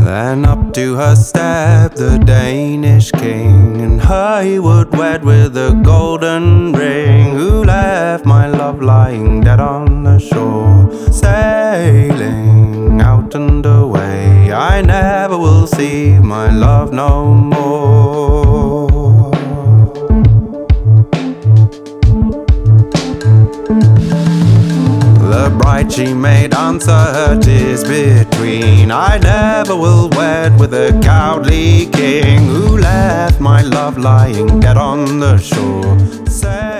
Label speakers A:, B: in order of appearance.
A: Then up to her stepped the Danish king, and her he would wed with a golden ring, who left my love lying dead on the shore. Sailing out and away, I never will see my love no more. The bride she made answer her tears between, I never will wed with a cowardly king, who left my love lying dead on the shore.